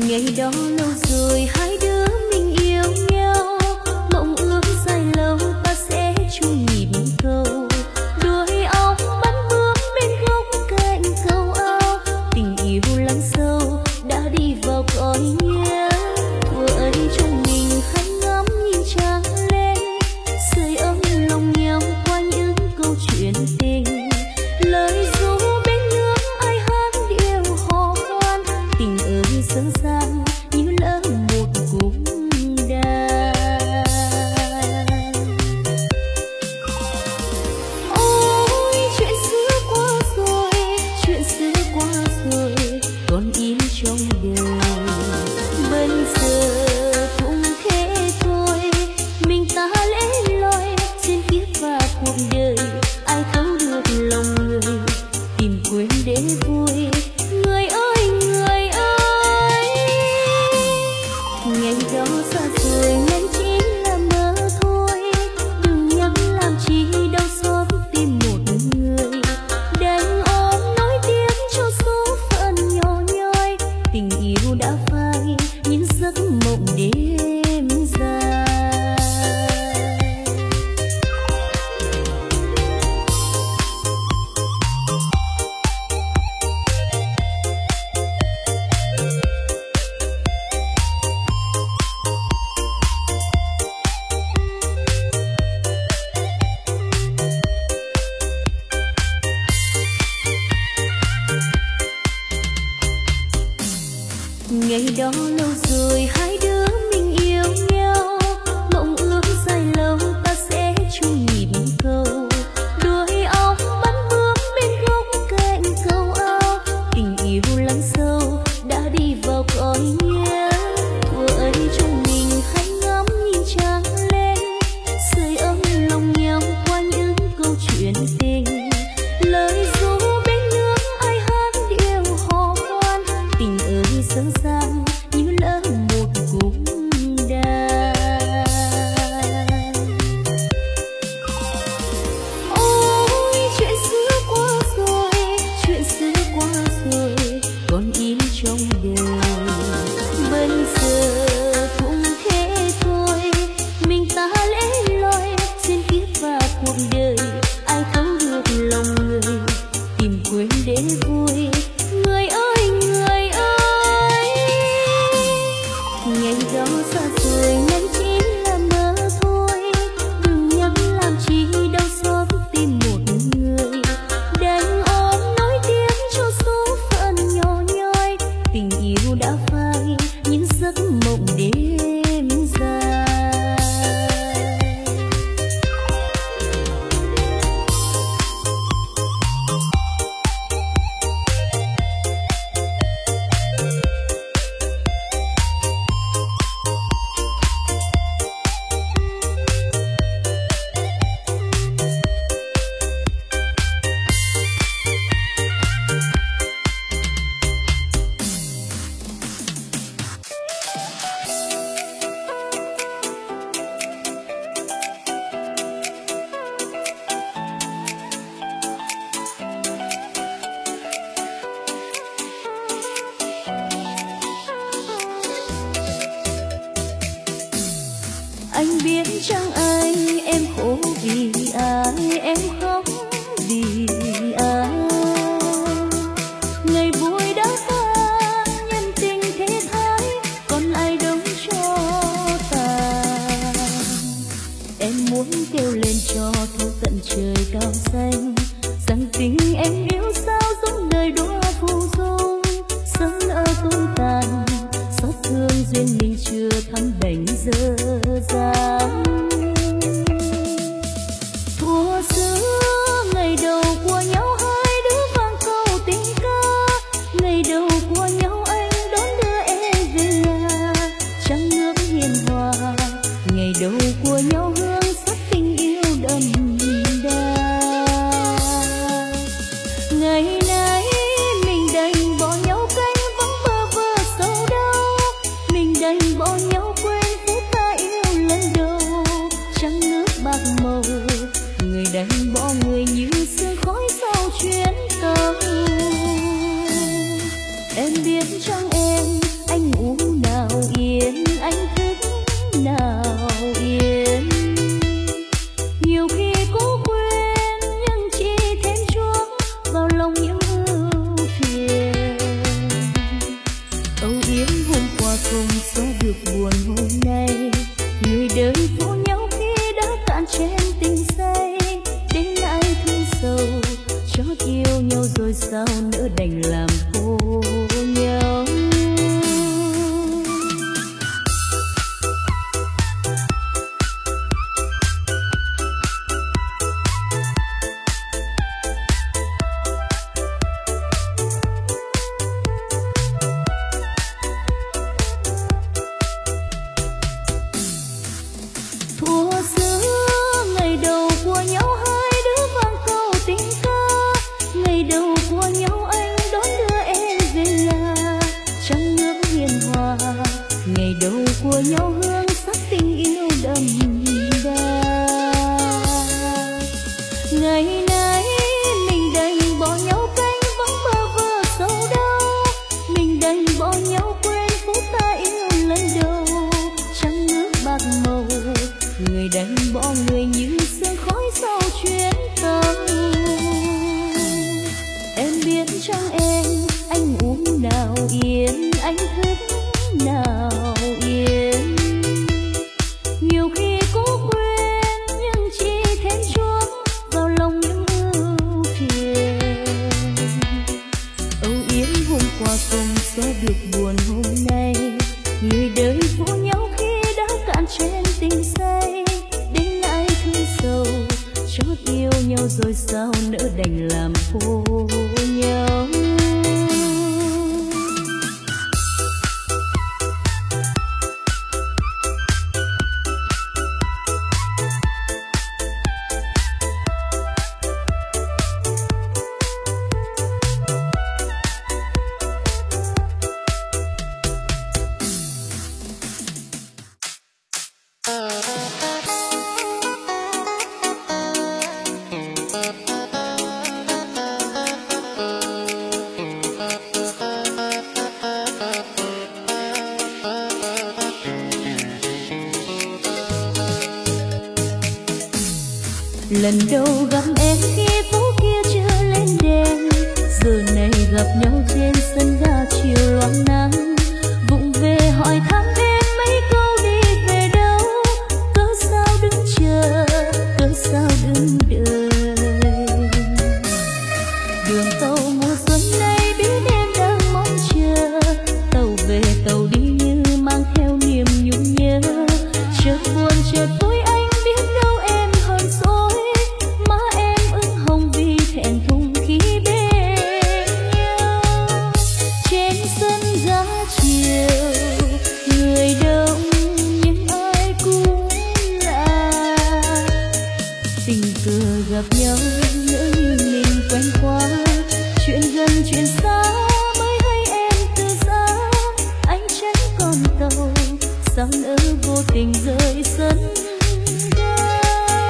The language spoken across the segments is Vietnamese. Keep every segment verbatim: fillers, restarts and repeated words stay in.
Ngày đó lâu rồi hai đứa mình yêu nhau, mộng ước dài lâu ta sẽ chung nhịp cầu. Đuôi ong bắn bướm bên gốc cạnh cầu ao, tình yêu lắng sâu đã đi vào cõi nhớ. Thuở ấy trong mình hay ngắm nhìn trăng lên, sưởi ấm lòng nhau qua những câu chuyện tình. Lời ru bên nước ai hát điệu hò hoan, tình ơi dâng dàng như lỡ một cung đàn. Ôi chuyện xưa qua rồi, chuyện xưa qua rồi, còn in trong đời. Bây giờ cũng thế thôi, mình ta lẻ loi trên kiếp và cuộc đời. Ai thấu được lòng người, tìm quên để vui. Người ơi người ơi, ngày đó xa rồi nhanh chỉ là mơ thôi. Đừng nhắc làm chi đau xót tim một người, đành ôm nỗi tiếc cho số phận nhỏ nhoi. Tình yêu đã phai những giấc mộng đêm dài. Ngày đó lâu rồi hai đứa mình yêu nhau, mộng ước dài lâu ta sẽ chung nhịp cầu. Đuôi ong bắn bướm bên gốc cạnh cầu ao, tình yêu lắng sâu đã đi vào cõi nhớ. Thuở ấy trong mình hay ngắm nhìn trăng lên, sưởi ấm lòng nhau qua những câu chuyện tình. Lời ru bên nước ai hát điệu hò hoan, tình ơi dâng dàng như lỡ một cung đàn. Ôi chuyện xưa qua rồi, chuyện xưa qua rồi, còn in trong đời. Bây giờ cũng thế thôi, mình ta lẻ loi trên kiếp và cuộc đời. Ai thấu được lòng người, tìm quên để vui. Người ơi người ơi, ngày đó xa rồi nhanh chỉ là mơ thôi. Đừng nhắc làm chi đau xót tim một người, đành ôm nỗi tiếc cho số phận nhỏ nhoi. Tình yêu đã phai những giấc mộng đêm dài. Anh biết chăng anh em khổ vì ai, em khóc vì ai. Ngày vui đã qua nhân tình thế thái, còn ai đâu cho ta. Em muốn kêu lên cho thấu tận trời cao xanh, rằng tình em yêu sao giống đời đóa phù dung. Sớm nỡ tung tàn, xót thương duyên mình chưa thắm đành dơ dáng. Thuở xưa ngày đầu của nhau hai đứa vang câu tình ca, ngày đầu của nhau anh đón đưa em về nhà. Trăng nước hiền hòa, ngày đầu của nhau hương sắc tình yêu đậm đà. Ngày nay mình đành bỏ nhau cánh vắng bơ vơ sâu đau, mình đành bỏ nhau quên phút ta yêu lần đầu. Trăng nước bạc màu, người đành bỏ người như sương khói sau chuyến tàu. Em biết chăng em, anh uống nhau rồi sao nỡ đành làm khô nhau. Của nhau hương sắc tình yêu đậm đà. Ngày nay mình đành bỏ nhau cánh vắng bơ vơ sâu đau, mình đành bỏ nhau quên phút ta yêu lần đầu. Trăng nước bạc màu, người đành bỏ người như sương khói sau chuyến tàu. Em biết trong em anh uống nào yên, anh thức nào yên. Nhiều khi cố quên nhưng chỉ thêm chuốc vào lòng những ưu phiền. Âu yếm hôm qua không xóa được buồn hôm nay, người đời phụ nhau khi đã cạn trên tình say. Đến ai thương sâu chót yêu nhau rồi sao nỡ đành làm khô nhau. Lần đầu gặp em khi phố kia chưa lên đèn, giờ này gặp nhau trên sân ga chiều loáng nắng. Vụng về hỏi thăm em mấy câu đi về đâu, cớ sao đứng chờ, cớ sao đứng đợi. Đường tàu mùa xuân này biết em đang mong chờ, tàu về tàu đi như mang theo niềm nhung nhớ. Chợt buồn chợt vui anh biết đâu em hơn dối, má em ửng hồng vì thẹn thùng khi bên nhau. Trên sân ga chiều người đông nhưng ai cũng lạ, tình cờ gặp nhau ngỡ như mình quen qua. Chuyện gần chuyện xa mới hay em từ xa, anh tránh con tàu sao nỡ vô tình rời sân ga.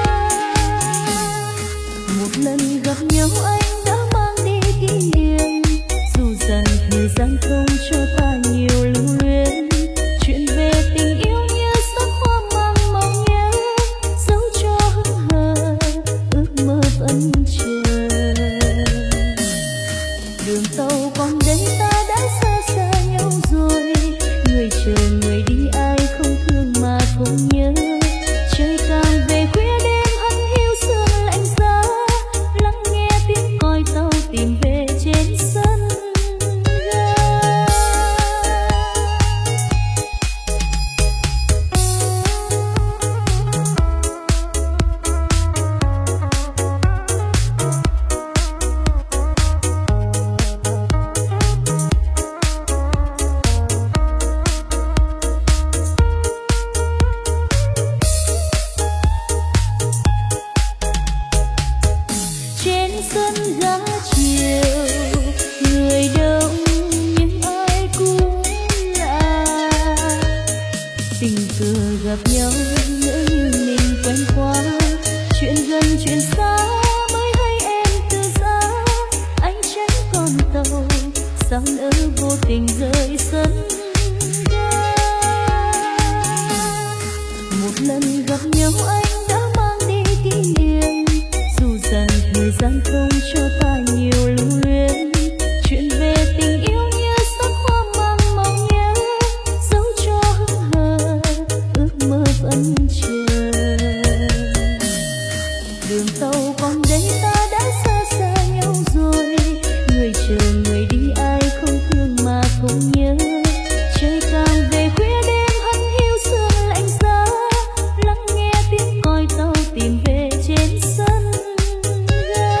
Một lần gặp nhau anh đã mang đi kỷ niệm, dù rằng thời gian không cho ta nhiều lưu luyến. Chuyện về tình yêu như sắc hoa mang màu nhớ, dẫu cho hững hờ ước mơ vẫn chờ. Đường tàu còn đây ta đã xa xa nhau rồi, người chờ người đi ai không thương mà không nhớ. Trời càng về khuya đêm hắt hiu sương lạnh giá, lắng nghe tiếng còi tàu tìm về trên sân ga. Trên sân ga chiều người đông nhưng ai cũng lạ, tình cờ gặp nhau ngỡ như mình quen qua. Chuyện gần chuyện xa mới hay em từ xa, anh tránh con tàu sao nỡ vô tình rời sân ga. Một lần gặp nhau anh đã mang đi kỷ niệm, dù rằng thời gian không cho ta nhiều lưu luyến. Chuyện về tình yêu như sắc hoa mang màu nhớ, dẫu cho hững hờ ước mơ vẫn chờ. Đường tàu còn đây ta đã xa xa nhau rồi, người chờ người đi ai không thương mà không nhớ. Trời càng về khuya đêm hắt hiu sương lạnh giá, lắng nghe tiếng còi tàu tìm về trên sân ga.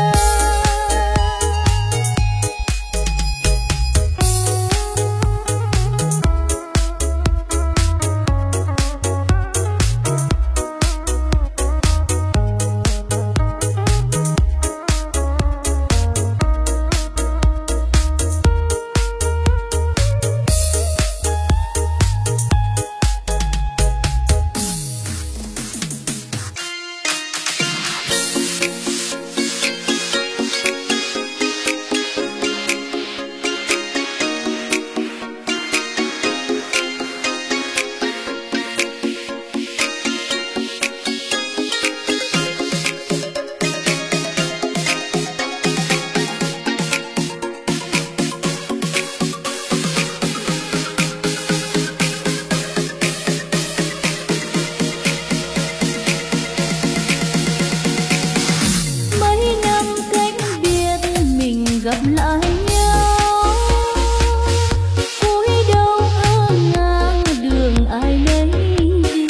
Gặp lại nhau cúi đầu ngỡ ngàng đường ai nấy đi.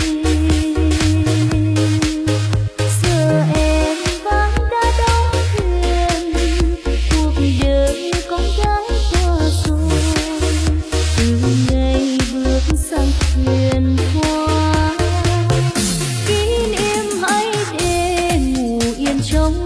Giờ em vắng đã đóng thuyền, cuộc đời con gái qua rồi. Từ ngày bước sang thuyền hoa, kín im hãy để ngủ yên trong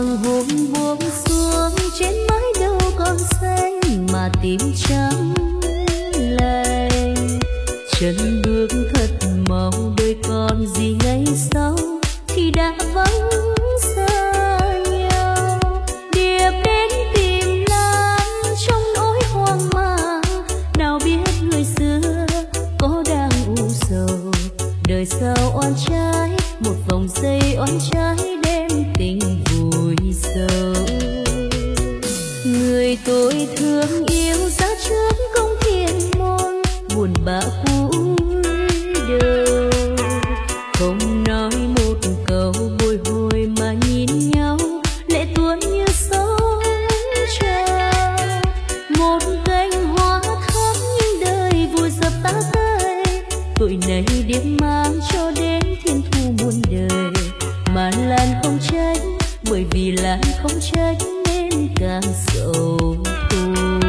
hoàng hôn buông xuống trên mái đâu còn xanh mà tim trắng lành. Chân bước thật mau đời còn gì ngày sau khi đã vắng xa nhau. Điệp đến tìm Lan trong nỗi hoang mang, nào biết người xưa có đang u sầu. Đời sao oan trái một vòng dây oan trái đem tình vùi sâu. Người tôi thương yêu ra trước công thiên môn, buồn bã cúi đầu không nói một câu bồi hồi mà nhìn nhau lệ tuôn như sóng trào. Một cánh hoa thắm nhưng đời vùi dập ta tay, tuổi này điểm mang cho đến thiên thu muôn đời. Mà Lan không tránh bởi vì Lan không tránh nên càng sầu thôi.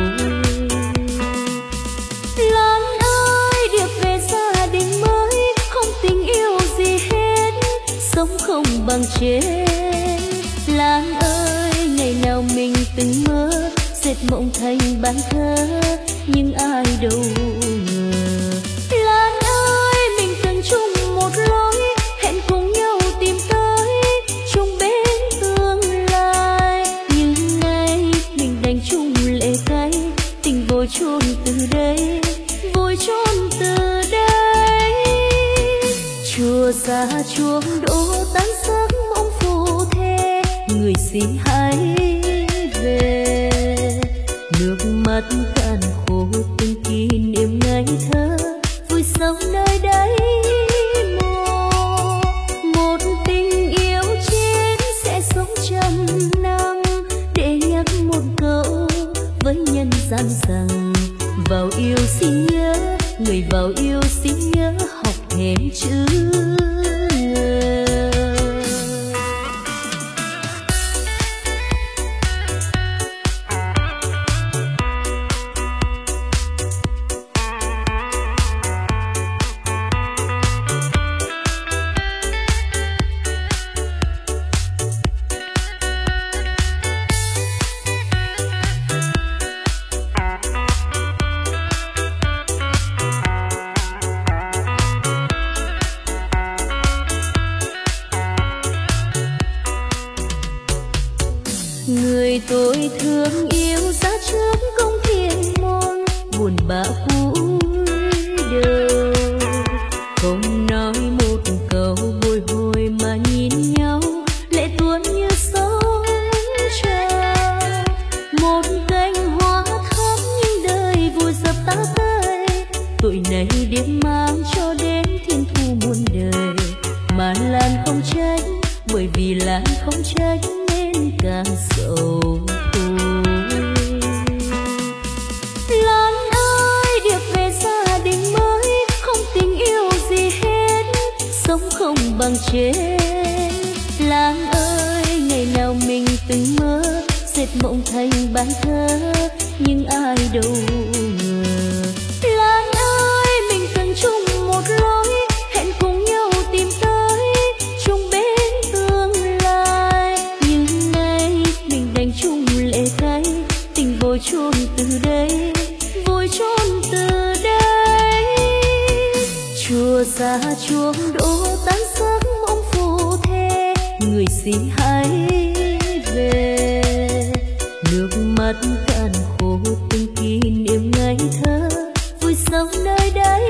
Lan ơi điệp về gia đình mới, không tình yêu gì hết, sống không bằng chết. Lan ơi ngày nào mình từng mơ dệt mộng thành bán thơ, nhưng ai đâu ngờ. Lan ơi mình từng chung một lối, hẹn cùng nhau tìm tới chung bên tương lai, nhưng nay mình đành chung lệ cay, tình vội chôn từ đây, vội chôn từ đây. Chùa xa chuông đổ tan giấc mộng phù thê, người xin hãy về. Nước mắt cạn khô từng kỷ niệm ngày thơ, vui sống nơi đây mồ. Một tình yêu chiến sẽ sống trăm năm, để nhắc một câu với nhân gian rằng vào yêu xin nhớ, người vào yêu xin nhớ học thêm chữ ngờ. Người tôi thương yêu ra trước công thiên môn, buồn bã cúi đầu không nói một câu bồi hồi mà nhìn nhau lệ tuôn như sóng trào. Một cánh hoa thắm nhưng đời vùi dập ta tay, tuổi này điểm mang cho đến thiên thu muôn đời. Mà Lan không tránh bởi vì Lan không tránh càng sầu thôi. Lan ơi điệp về gia đình mới, không tình yêu gì hết, sống không bằng chết. Lan ơi ngày nào mình từng mơ dệt mộng thành bán thơ, nhưng ai đâu ngờ. Lan ơi mình từng chung một lối, hẹn cùng nhau tìm tới chung bên tương lai, nhưng nay mình đành chung lệ cay, tình vội chôn từ đây, vội chôn từ đây. Chùa xa chuông đổ tan giấc mộng phù thê, người xin hãy về. Nước mắt cạn khô từng kỷ niệm ngày thơ, vui sống nơi đây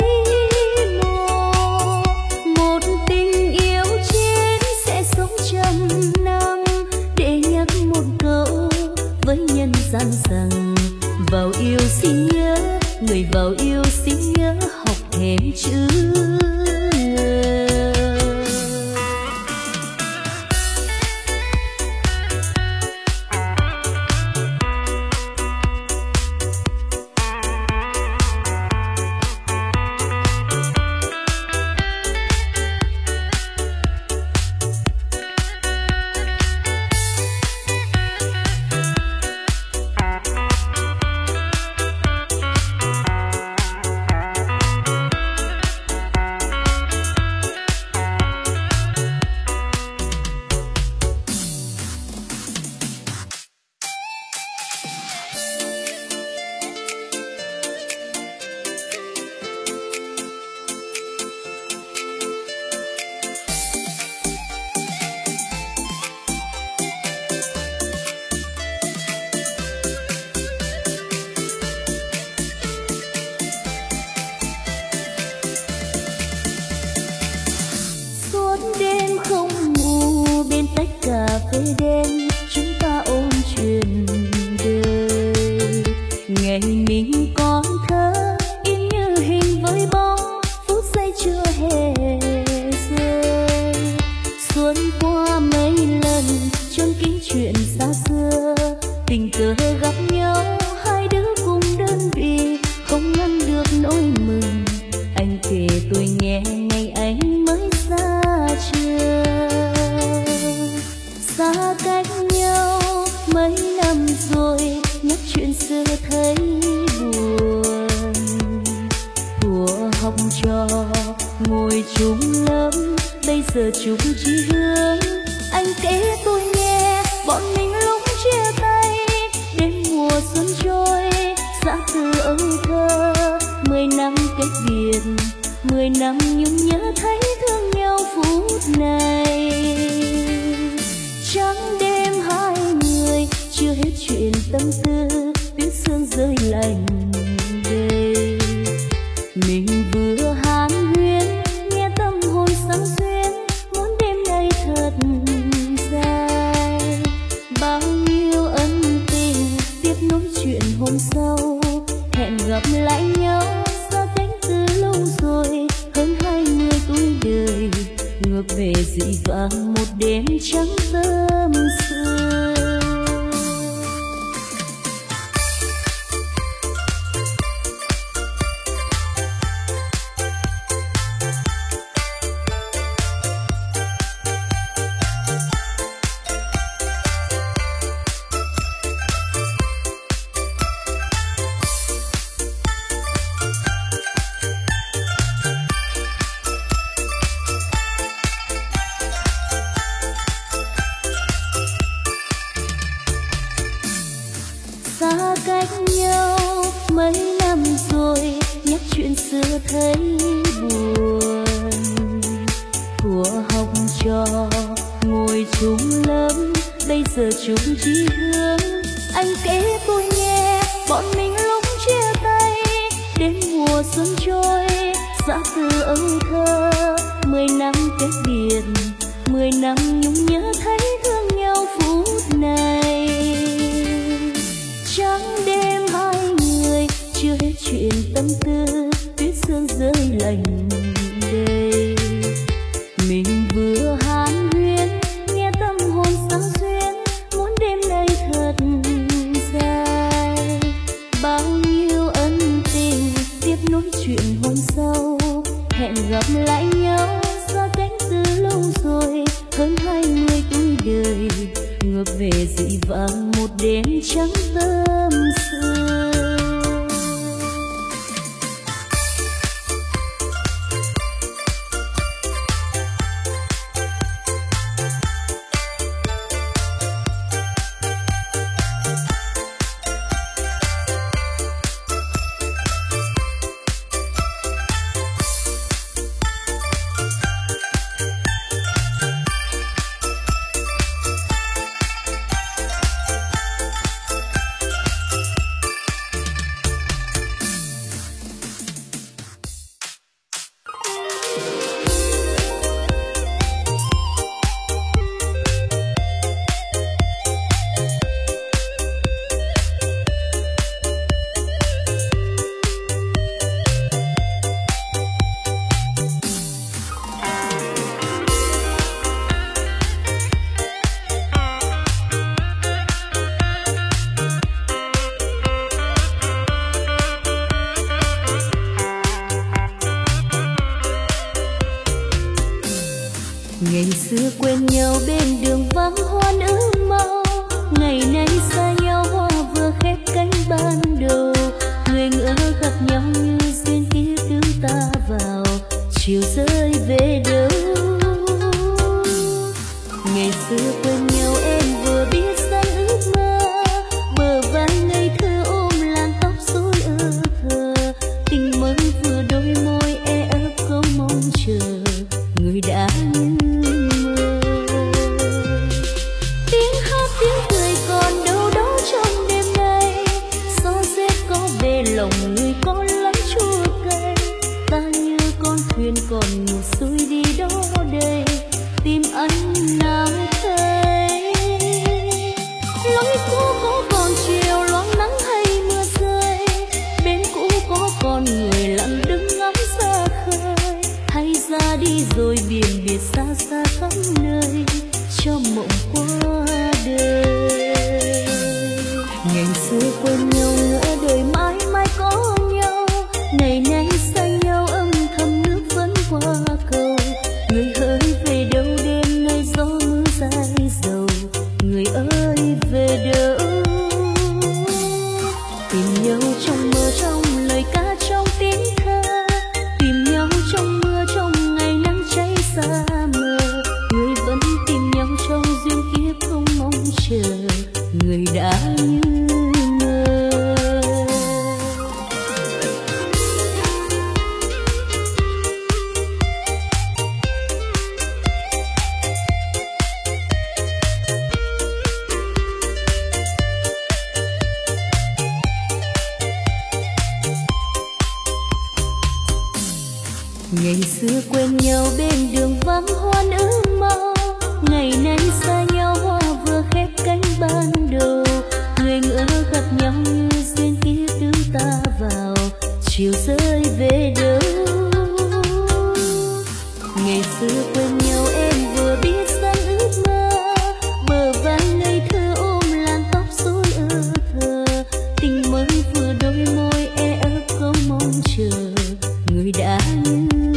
mồ. Một tình yêu chiến sẽ sống trăm năm, để nhắc một câu với nhân gian rằng vào yêu xin nhớ, người vào yêu xin nhớ học thêm chữ ngờ. tách cà phê đen, chúng ta ôn chuyện đời. Ngày mình còn thơ in như hình với bóng, phút giây chưa hề rơi. Xuân qua mấy lần chôn kín chuyện xa xưa, tình cờ gặp nhau hai đứa cùng đơn vị, không ngăn được nỗi mừng. Anh kể tôi nghe ngày anh mới xa trường. Xa cách nhau mấy năm rồi, nhắc chuyện xưa thấy buồn. Thuở học trò ngồi chung lớp, bây giờ chung chí hướng. Anh kể tôi nghe bọn mình lúc chia tay, đêm mùa xuân trôi giã từ âu thơ. Mười năm cách biệt, mười năm nhung nhớ thấy thương nhau phút này. Trắng đêm hai người chưa hết chuyện tâm tư, tuyết sương rơi lạnh đây. Mình vừa hàn huyên nghe tâm hồn sáng xuyên, muốn đêm nay thật dài. Bao nhiêu ân tình tiếp nối chuyện hôm sau, hẹn gặp lại nhau xa cách từ lâu rồi. Hơn hai mươi tuổi đời ngược về dị vãng một đêm trắng tâm sự. Xa cách nhau mấy năm rồi, nhắc chuyện xưa thấy buồn. Thuở học trò ngồi chung lớp, bây giờ chung chí hướng. Anh kể tôi nghe bọn mình lúc chia tay, đêm mùa xuân trôi giã từ âu thơ. Mười năm cách biệt, mười năm nhung nhớ thấy thương nhau phút này. Trắng đêm hai người chưa hết chuyện tâm tư, tuyết sương rơi lạnh đây. Mình vừa hàn huyên nghe tâm hồn sáng xuyên, muốn đêm nay thật dài. Bao nhiêu ân tình tiếp nối chuyện hôm sau, hẹn gặp lại nhau xa cách từ lâu rồi. Hơn hai mươi tuổi đời ngược về dị vãng một đêm trắng tâm sự. Ngày xưa quen nhau bên đường vắng hoa nở mau, ngày nay xa nhau hoa vừa khép cánh ban đầu. Người ngỡ gặp nhau như duyên kiếp đưa ta vào, chiều rơi về đâu. Ngày xưa quen nhau em vừa biết rằng ước mơ, bờ vai ngây thơ ôm làn tóc rối ơ thơ. Tình mới vừa đôi môi e ấp không mong chờ, người đã như lòng người con lấy chua cay. Ta như con thuyền còn ngược xuôi đi đó đây, tìm anh nào thấy. ra đi rồi biển biệt xa xa khắp nơi cho mộng qua đời. Ngày xưa quên nhau nửa đời mãi mãi có nhau, ngày nay xa nhau âm thầm nước vẫn qua cầu. Người ơi về đâu đêm nay gió mưa dài dầu, người ơi về đâu. Tìm nhau trong mơ trong lời ca trong tiếng thơ, tìm nhau trong mưa trong ngày nắng cháy xa mờ. Người vẫn tìm nhau trong duyên kiếp không mong chờ, người đã như mơ. Ngày xưa quen nhau bên đường vắng hoa nở màu, ngày nay xa nhau hoa vừa khép cánh ban đầu. Người ngỡ gặp nhau như duyên kiếp đưa ta vào, chiều rơi về đâu. Ngày xưa quen nhau em vừa biết rằng ước mơ, bờ vai ngây thơ ôm làn tóc rối ơ thơ. Tình mới vừa đôi môi e ấp không mong chờ, người đã như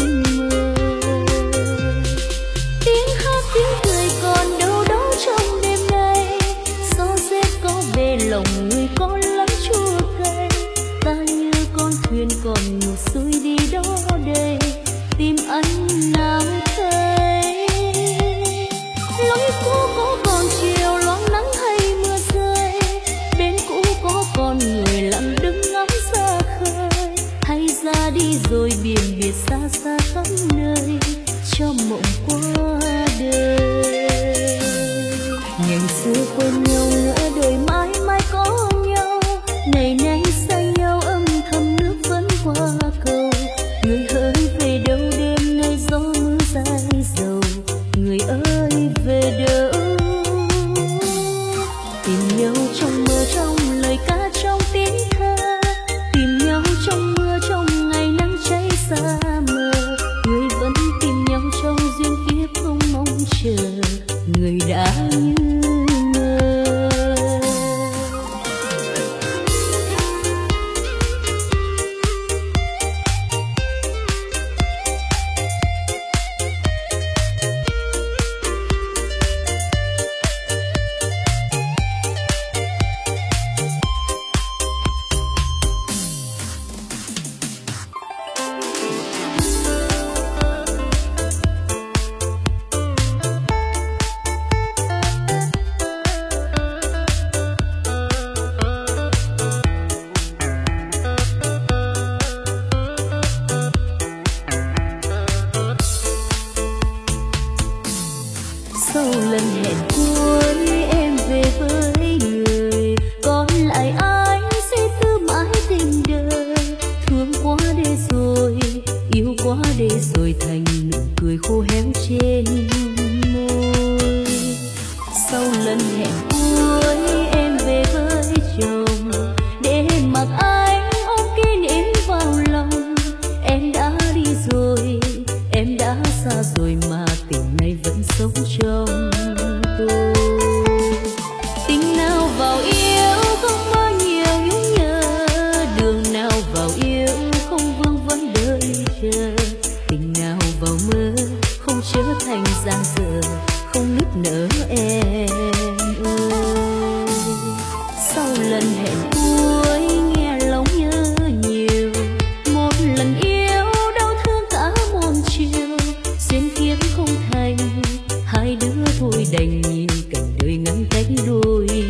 lòng người con lắm chua cay. Ta như con thuyền còn ngược xuôi đi đó đây, tìm anh nào thấy. Lối cũ có còn chiều loáng nắng hay mưa rơi, bên cũ có con người lặng đứng ngắm xa khơi. Hay ra đi rồi biển biệt xa xa khắp nơi cho mộng qua đời. Ngày xưa quên nhau nửa đời mãi mãi có nhau, ngày nay xa nhau âm thầm nước vẫn qua cầu. Người ơi về đâu đêm nay gió mưa dài dầu, người ơi về đâu. Tìm nhau trong mơ trong lời ca trong tiếng thơ, tìm nhau trong mưa trong ngày nắng cháy xa mờ. Người vẫn tìm nhau trong duyên kiếp không mong chờ, người đã như sau lần hẹn cuối em về với người, còn lại anh sẽ cứ mãi tình đời. Thương quá để rồi, yêu quá để rồi, thành nụ cười khô héo trên môi. Sau lần hẹn cuối em về với chồng, để mặc anh ôm kỷ niệm vào lòng. Em đã đi rồi, em đã xa rồi mà tình này vẫn sống trong tôi. Tình nào vào yêu không mơ nhiều nhung nhớ, đường nào vào yêu không vương vấn đợi chờ. Tình nào vào mơ không trở thành giang dở, không nức nở em ơi. Sau lần hẹn cuối nghe lòng nhớ nhiều, một lần yêu đau thương cả một chiều. Duyên kiếp không thành, hai đứa thôi đành nhìn cảnh đời ngăn cách đôi nơi.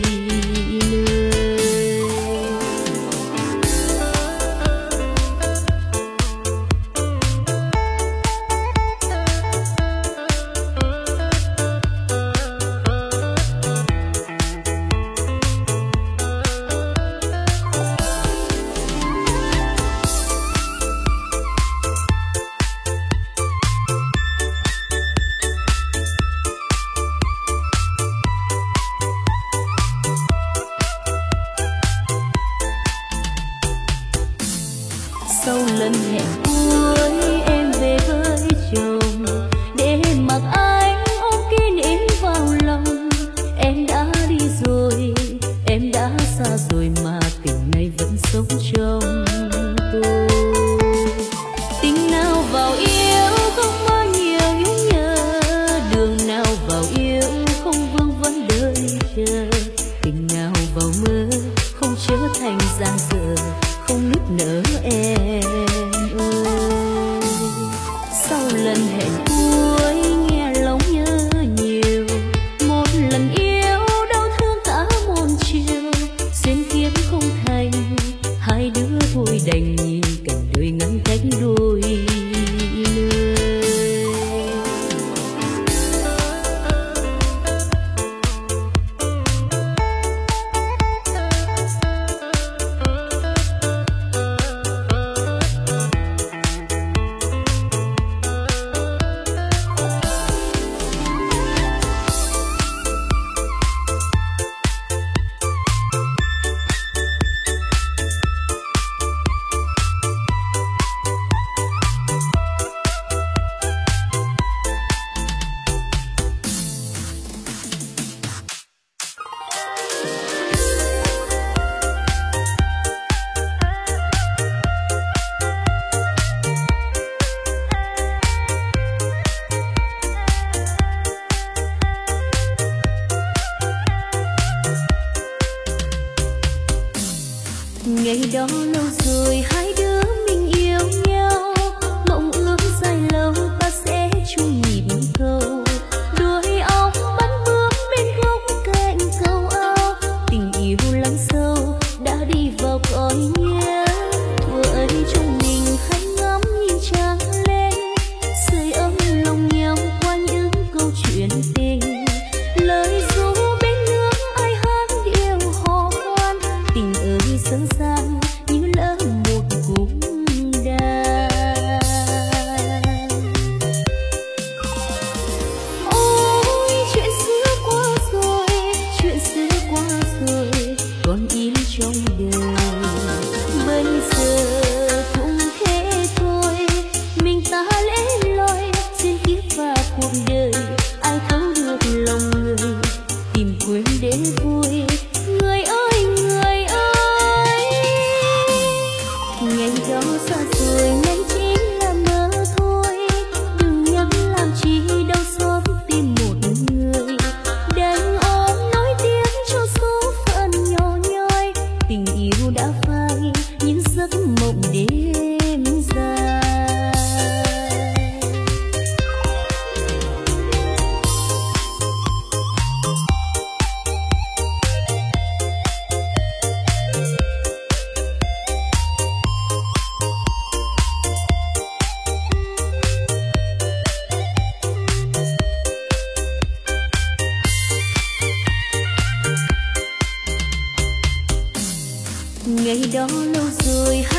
đó lâu rồi hai đứa mình yêu nhau, mộng ước dài lâu ta sẽ chung nhịp cầu, đuôi ong bắn bướm bên gốc cạnh cầu ao, tình yêu lắng sâu đã đi vào cõi nhớ. Thuở ấy chúng mình hãy ngắm nhìn trăng lên, sưởi ấm lòng nhau qua những câu chuyện tình, lời ru bên nước ai hát điệu hò hoan, tình ơi dâng dàng như lỡ một cung đàn. Ôi chuyện xưa qua rồi, chuyện xưa qua rồi, còn in trong đời. Bây giờ cũng thế thôi, mình ta lẽ loi xin kiếp và cuộc đời, ai thấu được lòng người tìm quên để vui. Người ơi người ơi, ngày đó xa rồi nhanh chỉ là mơ thôi, đừng nhắc làm chi đau xót tim một người, đành ôm nỗi tiếc cho số phận nhỏ nhoi, tình yêu đã phai những giấc mộng đêm dài. Ngày đó lâu rồi